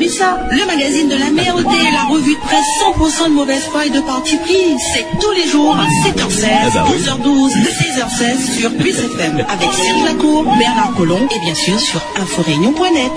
Talusa, le magazine de la merde et la revue de presse 100% de mauvaise foi et de parti pris. C'est tous les jours à 7h16, 11h12, 16h16 sur Plus FM avec Cyril Lacour, Bernard Collomb et bien sûr sur inforéunion.net.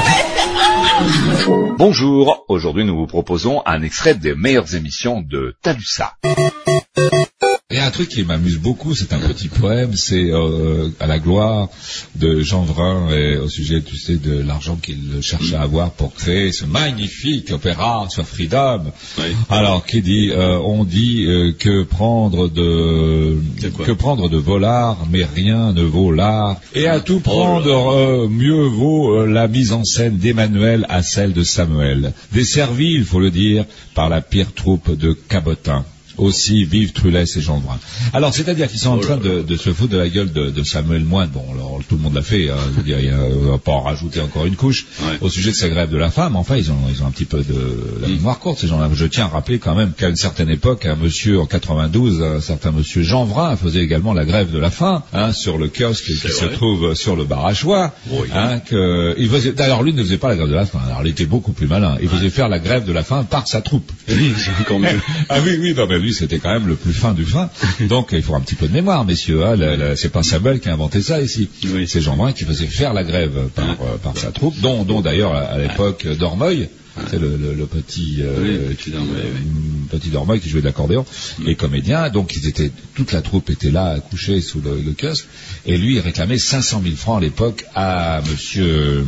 Bonjour, aujourd'hui nous vous proposons un extrait des meilleures émissions de Talusa. Il y a un truc qui m'amuse beaucoup, c'est un petit poème, c'est à la gloire de Jean Vrin et au sujet, tu sais, de l'argent qu'il cherche à avoir pour créer ce magnifique opéra sur Freedom. Oui. Alors, qui dit, on dit que prendre de volard, mais rien ne vaut l'art, et à tout prendre, mieux vaut la mise en scène d'Emmanuel à celle de Samuel, desservi, il faut le dire, par la pire troupe de cabotins. Aussi, vive Trulès et Jean Vrin. Alors, c'est-à-dire qu'ils sont en train de se foutre de la gueule de Samuel Moine. Bon, alors, tout le monde l'a fait, hein, je veux dire, on va pas en rajouter encore une couche au sujet de sa grève de la faim. Enfin, ils ont un petit peu de la mémoire courte, ces gens-là. Je tiens à rappeler quand même qu'à une certaine époque, un monsieur en 92, un certain monsieur Jean Vrin faisait également la grève de la faim, hein, sur le kiosque qui se trouve sur le bar à choix. Hein, d'ailleurs, lui ne faisait pas la grève de la faim. Alors, il était beaucoup plus malin. Il faisait faire la grève de la faim par sa troupe. C'est encore mieux. Ah oui, non, mais lui, c'était quand même le plus fin du fin. Donc, il faut un petit peu de mémoire, messieurs. Hein. C'est pas Samuel qui a inventé ça ici. Oui. C'est Jean Vrin qui faisait faire la grève par sa troupe, dont d'ailleurs, à l'époque, Dormeuil. C'est le petit Dormeuil qui jouait de l'accordéon, et comédien. Donc toute la troupe était là, couchée sous le kiosque, et lui il réclamait 500 000 francs à l'époque à monsieur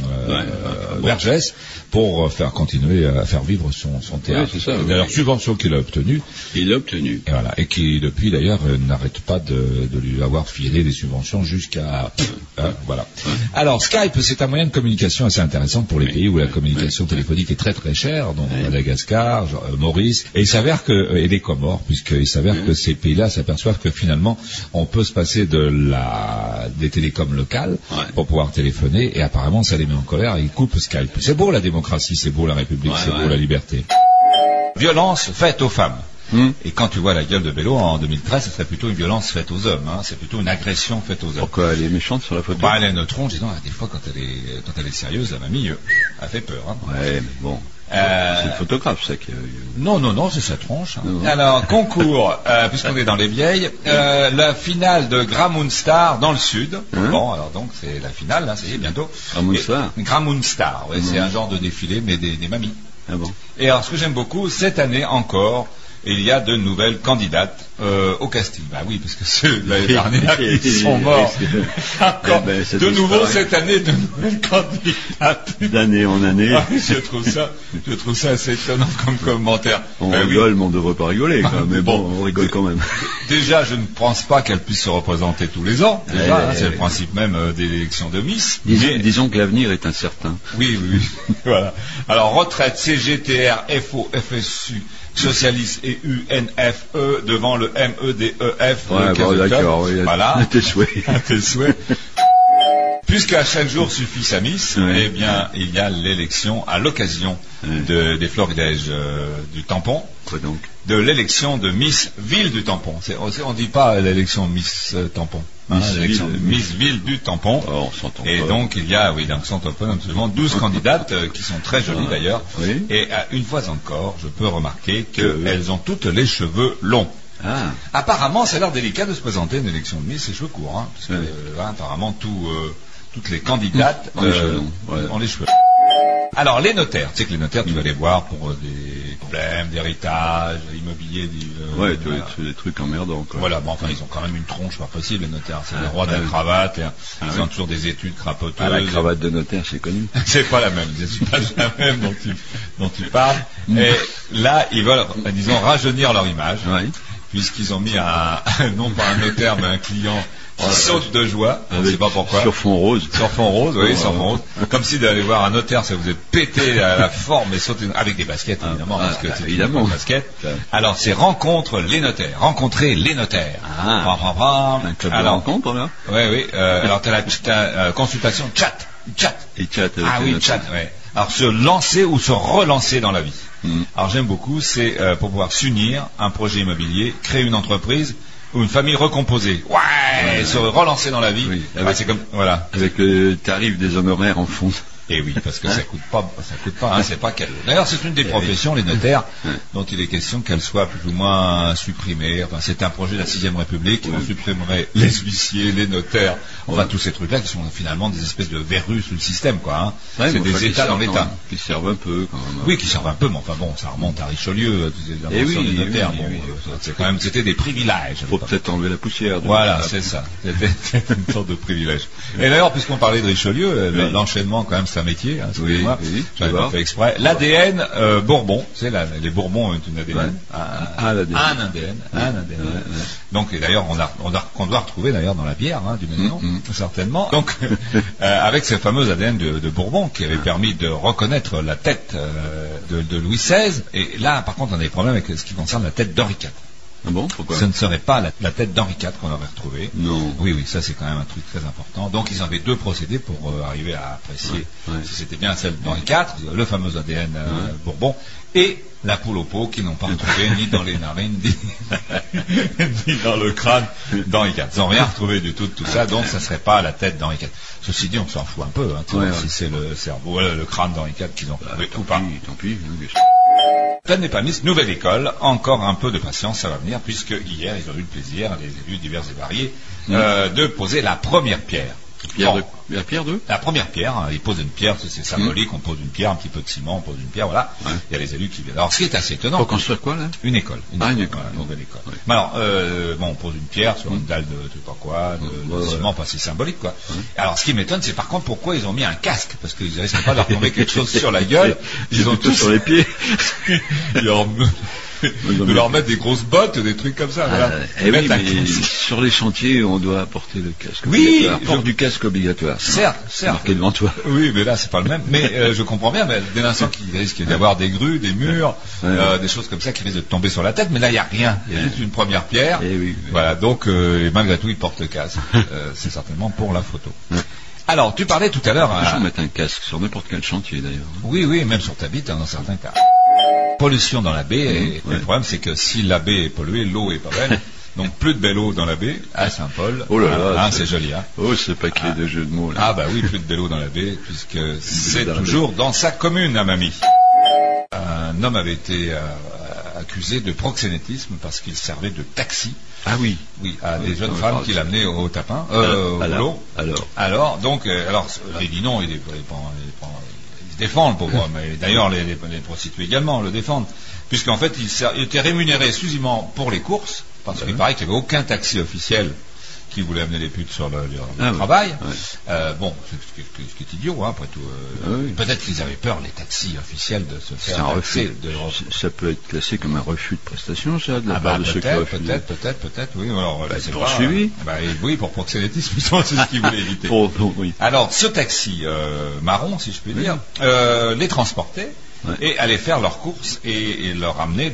Vergès pour faire continuer à faire vivre son théâtre. Oui, c'est ça, d'ailleurs, subvention qu'il a obtenue. Il l'a obtenue. Et voilà, et qui depuis d'ailleurs n'arrête pas de lui avoir filé des subventions jusqu'à voilà. Alors Skype, c'est un moyen de communication assez intéressant pour les pays où la communication téléphonique est très très chère, dont Madagascar, Maurice, et il s'avère et les Comores, puisqu'il s'avère que ces pays-là s'aperçoivent que finalement on peut se passer des télécoms locales pour pouvoir téléphoner, et apparemment ça les met en colère et ils coupent Skype. C'est beau la démocratie, c'est beau la République, c'est beau la liberté. Violence faite aux femmes. Et quand tu vois la gueule de Bello en 2013, ce serait plutôt une violence faite aux hommes, hein. C'est plutôt une agression faite aux hommes. Pourquoi elle est méchante sur la photo? Elle a une tronche, dis donc, des fois quand elle est sérieuse, la mamie, elle fait peur, hein. Ouais, mais bon. C'est le photographe, ça qui. Non, c'est sa tronche. Hein. Alors, concours, puisqu'on est dans les vieilles, la finale de Gramoonstar dans le sud. Bon, alors donc c'est la finale, là, ça y est, bientôt. Gramoonstar, ouais, c'est un genre de défilé, mais des mamies. Ah bon. Et alors, ce que j'aime beaucoup, cette année encore, il y a de nouvelles candidates au casting. Bah oui, parce que ceux de l'année dernière, ils sont morts. Encore. De nouveau cette année, de nouvelles candidates. D'année en année. Ah, je trouve ça assez étonnant comme commentaire. On rigole, mais on ne devrait pas rigoler, quand même. Mais bon, on rigole quand même. Déjà, je ne pense pas qu'elle puisse se représenter tous les ans. Déjà, c'est le principe même des élections de Miss. Disons que l'avenir est incertain. Oui. Voilà. Alors, retraite, CGTR, FO, FSU, Socialiste et UNFE devant le MEDEF. D'accord, oui. Voilà. Tes souhaits. Puisqu'à chaque jour suffit sa miss, eh bien, il y a l'élection à l'occasion des florilèges du tampon. Quoi donc? De l'élection de Miss Ville du tampon. On dit pas l'élection Miss tampon. L'élection de Miss Ville du tampon. On s'entend et pas. Donc il y a, on s'entend pas, absolument 12 candidates qui sont très jolies d'ailleurs. Oui. Et une fois encore, je peux remarquer qu'elles ont toutes les cheveux longs. Ah. Apparemment, ça a l'air délicat de se présenter à une élection de Miss, les cheveux courts, hein, parce que apparemment toutes les candidates ont les cheveux. Alors les notaires, tu sais que les notaires, tu vas les voir pour des problèmes d'héritage, immobilier, des trucs emmerdants, quoi. Voilà, bon, enfin ils ont quand même une tronche pas possible, les notaires, c'est le roi de la cravate, ils ont toujours des études crapoteuses. La cravate de notaire, c'est connu. C'est pas la même, c'est pas la même dont tu parles. Et là, ils veulent, disons, rajeunir leur image, puisqu'ils ont mis non pas un notaire, mais un client qui saute de joie, on ne sait pas pourquoi. Sur fond rose. Sur fond rose. Comme si d'aller voir un notaire, ça vous est pété à la forme et sauter avec des baskets, évidemment, parce que c'est évidemment une basket. Alors, c'est rencontrer les notaires. Un club de rencontre, là? Oui. Alors, t'as la consultation chat. Et chat. Chat, ouais. Alors, se lancer ou se relancer dans la vie. Alors, j'aime beaucoup, c'est pour pouvoir s'unir, un projet immobilier, créer une entreprise, ou une famille recomposée. Se relancer dans la vie. Oui, c'est comme, voilà. Avec le tarif des honoraires en fond. Et oui, parce que ça coûte pas, hein, c'est pas cadeau. D'ailleurs, c'est une des professions, les notaires, dont il est question qu'elles soient plus ou moins supprimées. Enfin, c'est un projet de la 6ème République, on supprimerait les huissiers, les notaires, enfin tous ces trucs-là qui sont finalement des espèces de verrues sous le système, quoi. Hein. Ouais, c'est des États dans l'État. Qui servent un peu, quand même. Oui, qui servent un peu, mais enfin bon, ça remonte à Richelieu, l'invention des notaires. C'est quand même, c'était des privilèges. Faut peut-être enlever la poussière. Voilà, c'est ça. C'était une sorte de privilège. Et d'ailleurs, puisqu'on parlait de Richelieu, l'enchaînement, quand même, c'est un métier, hein, excusez-moi, j'avais pas fait exprès. L'ADN Bourbon, c'est les Bourbons ont une ADN. Un ADN. Donc, et d'ailleurs, qu'on doit retrouver d'ailleurs dans la bière, hein, du même nom, certainement. Donc, avec ce fameux ADN de Bourbon, qui avait permis de reconnaître la tête de Louis XVI. Et là, par contre, on a des problèmes avec ce qui concerne la tête d'Henri IV. Ah bon, pourquoi? Ce ne serait pas la tête d'Henri IV qu'on aurait retrouvée. Non. Oui, ça c'est quand même un truc très important. Donc ils avaient 2 procédés pour arriver à apprécier si c'était bien celle d'Henri IV, le fameux ADN Bourbon, et la poule au pot qu'ils n'ont pas retrouvé ni dans les narines, ni dans le crâne d'Henri IV. Ils n'ont rien retrouvé du tout de tout ça, donc ça ne serait pas la tête d'Henri IV. Ceci dit, on s'en fout un peu, hein, si c'est le cerveau, le crâne d'Henri IV qu'ils ont retrouvé ou pas. Tant pis. Peine n'est pas mise, nouvelle école, encore un peu de patience, ça va venir, puisque hier, ils ont eu le plaisir, les élus divers et variés, de poser la première pierre. La pierre de La première pierre, hein, ils posent une pierre, c'est symbolique, on pose une pierre, un petit peu de ciment, on pose une pierre, voilà. Il y a les élus qui viennent. Alors, ce qui est assez étonnant. Pour construire quoi, là? Une école. Une école. Nouvelle école. Ouais. Mais alors, on pose une pierre sur une dalle de je sais pas quoi, de ciment, pas si symbolique, quoi. Alors, ce qui m'étonne, c'est par contre pourquoi ils ont mis un casque, parce qu'ils risquent pas de leur tomber quelque chose sur la gueule. Ils ont tout sur les pieds. De leur mettre des grosses bottes, des trucs comme ça. Voilà. Mais sur les chantiers, on doit apporter le casque. Oui, porte du casque obligatoire. Certes. Marqué devant toi. Oui, mais là, c'est pas le même. Mais je comprends bien, mais dès l'instant qu'il risque d'y avoir des grues, des murs, des choses comme ça qui risquent de tomber sur la tête, mais là, il n'y a rien. Il y a juste une première pierre. Voilà, donc, et malgré tout, ils portent le casque. C'est certainement pour la photo. Alors, tu parlais tout à l'heure... Il faut mettre un casque sur n'importe quel chantier, d'ailleurs. Oui, même sur ta bite, hein, dans certains cas. Pollution dans la baie, et le problème c'est que si la baie est polluée, l'eau est pas belle, donc plus de belle eau dans la baie, à Saint-Paul, c'est joli, hein. Oh, c'est pas qu'il y ait de jeu de mots, là. Ah bah oui, plus de belle eau dans la baie, puisque c'est toujours dans sa commune, à Mamie. Un homme avait été accusé de proxénétisme parce qu'il servait de taxi. Ah oui. Oui, à des jeunes femmes qu'il amenait au tapin, au boulot. Alors, il dit non, il défend le pauvre homme, et d'ailleurs les prostituées également le défendent, puisqu'en fait il était rémunéré exclusivement pour les courses, parce qu'il paraît qu'il n'y avait aucun taxi officiel qui voulait amener les putes sur leur travail. Bon, ce qui est idiot, hein, après tout. Peut-être qu'ils avaient peur, les taxis officiels, de se faire taxer. Ça peut être classé comme un refus de prestation, ça, de la part de ceux qui refusent. Peut-être, oui. Alors, c'est poursuivi. Oui, pour proxénétisme, c'est ce qu'ils voulaient éviter. Alors, ce taxi marron, si je puis dire, les transportait. Et aller faire leurs courses et leur amener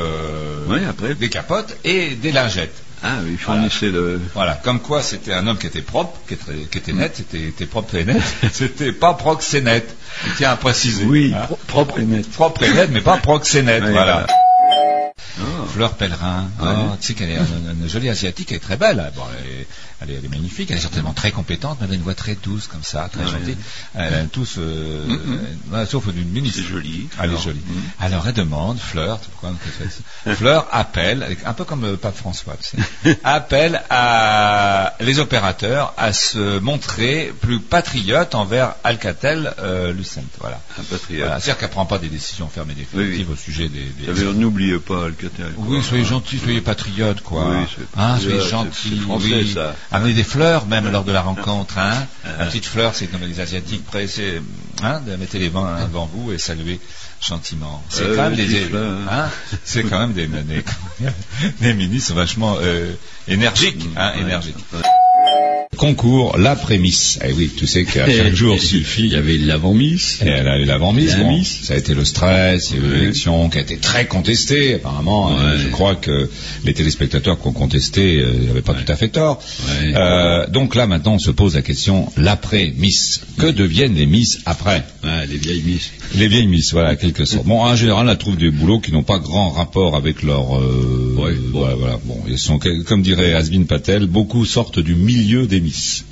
des capotes et des lingettes. Ah oui, fournissait Voilà, comme quoi c'était un homme qui était propre, qui était net, c'était propre et net, c'était pas proxénète. Je tiens à préciser. Oui, propre et net. Propre et net, mais pas proxénète, voilà. Fleur Pellerin, tu sais qu'elle est une jolie asiatique, elle est très belle. Bon, elle est magnifique, elle est certainement très compétente, mais elle a une voix très douce comme ça, très gentille. Elle a tous, sauf d'une ministre. C'est joli. Elle est jolie. Alors elle demande, Fleur, Fleur appelle, un peu comme le pape François, tu sais, appelle à les opérateurs à se montrer plus patriotes envers Alcatel-Lucent. Voilà. Un patriote. C'est-à-dire qu'elle prend pas des décisions fermes et définitives au sujet des... N'oubliez pas Alcatel. Oui, soyez gentils, soyez patriotes, quoi. Oui, soyez gentils. C'est français, ça. Amenez des fleurs, même lors de la rencontre, hein. La petite fleur, c'est comme les Asiatiques, pressés, hein, mettez les mains devant vous et saluez gentiment. C'est quand même c'est quand même des ministres vachement énergiques, énergiques. Concours, la prémisse. Eh oui, tu sais qu'à chaque jour suffit. Il y avait l'avant-miss. Et elle a eu l'avant-miss. Bon, ça a été le stress, il y a eu l'élection qui a été très contestée. Apparemment, je crois que les téléspectateurs qui ont contesté n'avaient pas tout à fait tort. Donc là, maintenant, on se pose la question, l'après-miss. Que deviennent les miss après? Les vieilles miss. Les vieilles miss, voilà, quelque sorte. Bon, en général, elles trouvent des boulots qui n'ont pas grand rapport avec leur... voilà. Bon, ils sont, comme dirait Hasbin Patel, beaucoup sortent du milieu des miss.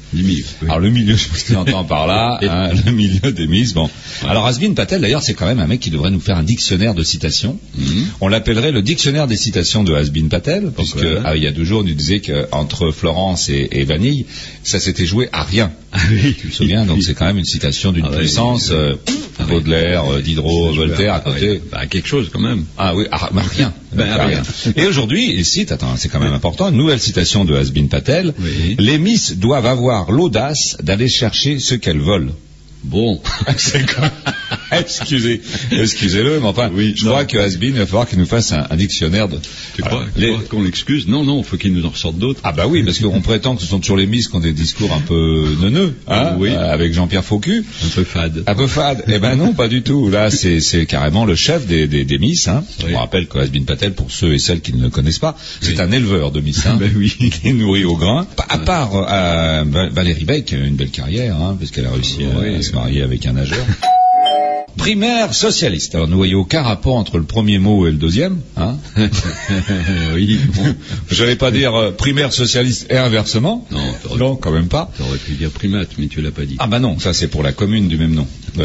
Oui. Alors le milieu, je sais pas ce que tu entends par là, hein, le milieu des Miss. Bon. Ouais. Alors Hasbin Patel, d'ailleurs, c'est quand même un mec qui devrait nous faire un dictionnaire de citations. On l'appellerait le dictionnaire des citations de Hasbin Patel, puisque il y a 2 jours, on nous disait qu'entre Florence et Vanille, ça s'était joué à rien. Ah oui, tu te souviens, donc c'est quand même une citation d'une puissance. Baudelaire, Diderot, Voltaire, à côté. Quelque chose quand même. Ah oui, rien. Rien. Et aujourd'hui, il cite, attends, c'est quand même important, une nouvelle citation de Hasbin Patel. Oui. Les Miss doivent avoir l'audace d'aller chercher ce qu'elles veulent. Bon. C'est quoi? Excusez-le, mais enfin, je crois que Hasbin, il va falloir qu'il nous fasse un dictionnaire de... Tu crois qu'on l'excuse? Non, il faut qu'il nous en ressorte d'autres. Ah bah oui, parce qu'on prétend que ce sont toujours les Miss qui ont des discours un peu neuneux, hein, avec Jean-Pierre Faucu. Un peu fade. Eh ben non, pas du tout. Là, c'est carrément le chef des Miss, hein. Oui. On rappelle que Hasbin Patel, pour ceux et celles qui ne le connaissent pas, c'est un éleveur de Miss, hein. Ben oui. Qui nourrit au grain. À part, Valérie Beck, une belle carrière, hein, parce qu'elle a réussi à se marier avec un nageur. Primaire socialiste. Alors, nous voyons aucun rapport entre le premier mot et le deuxième, hein. Oui. Bon. Je n'allais pas dire primaire socialiste et inversement. Non, quand même pas. T'aurais pu dire primate, mais tu l'as pas dit. Ah bah non, ça c'est pour la commune du même nom.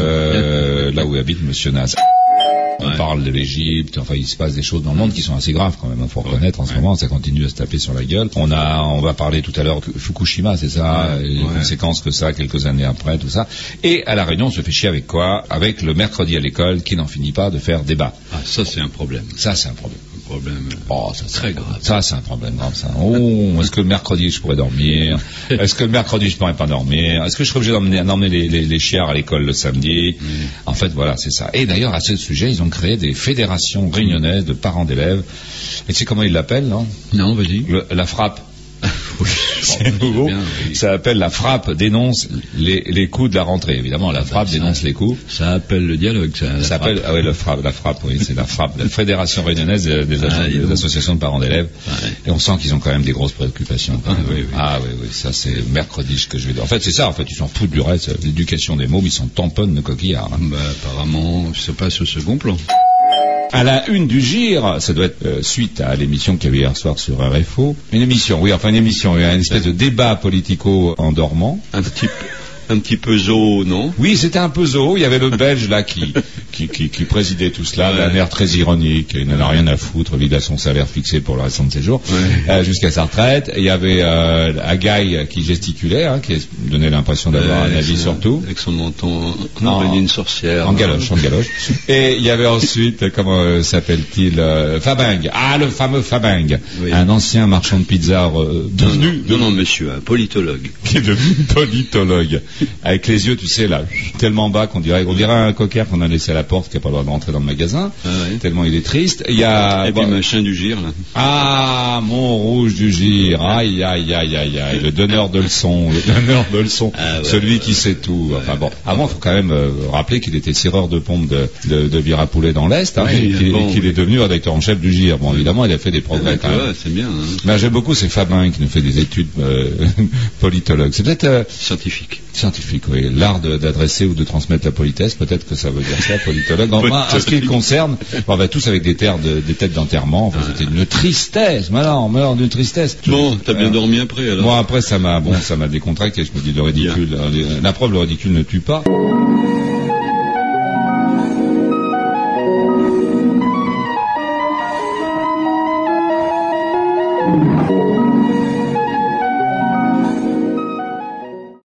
Là où habite Monsieur Naz. On parle de l'Égypte, enfin il se passe des choses dans le monde qui sont assez graves quand même, il faut reconnaître en ce moment, ça continue à se taper sur la gueule. On va parler tout à l'heure de Fukushima, c'est ça, les conséquences que ça, quelques années après, tout ça. Et à La Réunion, on se fait chier avec quoi? Avec le mercredi à l'école qui n'en finit pas de faire débat. Ah, ça c'est un problème. Ça c'est un problème. Oh, ça c'est très grave. Ça c'est un problème grave, ça. Oh, est-ce que le mercredi je pourrais dormir? Est-ce que le mercredi je pourrais pas dormir? Est-ce que je serais obligé d'emmener les chiards à l'école le samedi? En fait, voilà, c'est ça. Et d'ailleurs, à ce sujet, ils ont créé des fédérations réunionnaises de parents d'élèves. Et tu sais comment ils l'appellent, non? Non, vas-y. La frappe. C'est nouveau. Bien, oui. Ça appelle la frappe dénonce les coups de la rentrée. Évidemment, la frappe dénonce les coups. Ça appelle le dialogue. Ça appelle la frappe. Oui, c'est la frappe. La Fédération réunionnaise des associations de parents d'élèves. Et on sent qu'ils ont quand même des grosses préoccupations. Oui. Ça c'est mercredi que je vais dire. En fait, c'est ça. En fait, ils s'en foutent du reste. L'éducation des mômes, ils sont tamponnes de coquillards. Hein. Apparemment, ça passe au second plan. À la une du GIR, ça doit être suite à l'émission qu'il y avait hier soir sur RFO. Une émission, une espèce de débat politico-endormant. Un petit peu zoo, non? Oui, c'était un peu zoo. Il y avait le Belge là qui présidait tout cela, d'un air très ironique. Il n'en a rien à foutre. Il a son salaire fixé pour le restant de ses jours, jusqu'à sa retraite. Et il y avait Agaï qui gesticulait, hein, qui donnait l'impression d'avoir un avis sur tout. Avec son menton une sorcière. En galoche. Et il y avait ensuite, comment s'appelle-t-il, Fabingue. Ah, le fameux Fabingue. Oui. Un ancien marchand de pizza devenu... Non, monsieur, un politologue. Qui est devenu politologue. Avec les yeux, tu sais, là, tellement bas qu'on dirait un cocker qu'on a laissé à la porte qui n'a pas le droit de rentrer dans le magasin. Tellement il est triste. Il y a... Et puis machin du GIR, là. Ah, Montrouge du GIR. Aïe. Le donneur de leçons. Celui qui sait tout. Enfin bon. Avant, il faut quand même rappeler qu'il était tireur de pompe de Virapoulet dans l'Est, hein, qu'il est devenu rédacteur en chef du GIR. Bon, évidemment, il a fait des progrès quand même. C'est bien. Hein. Mais j'aime beaucoup ces Fabin qui nous fait des études politologues. C'est peut-être... Scientifique, oui. L'art d'adresser ou de transmettre la politesse, peut-être que ça veut dire ça, politologue. En ce qui le concerne, on va tous avec des têtes d'enterrement. Enfin, c'était une tristesse. Maintenant, on meurt d'une tristesse. Bon, t'as bien dormi après, alors? Moi, après, ça m'a décontracté. Je me dis, le ridicule, la preuve, le ridicule ne tue pas.